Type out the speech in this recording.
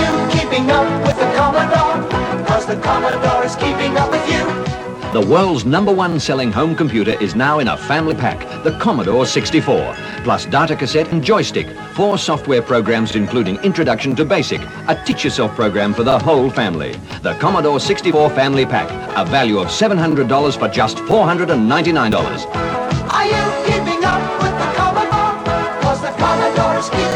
you keeping up with the Commodore? 'Cause the Commodore is keeping up with you. The world's #1 selling home computer is now in a family pack, the Commodore 64, plus data cassette and joystick, 4 software programs including Introduction to Basic, a teach yourself program for the whole family. The Commodore 64 Family Pack, a value of $700 for just $499. Are you keeping up with the Commodore? 'Cause the Commodore is keeping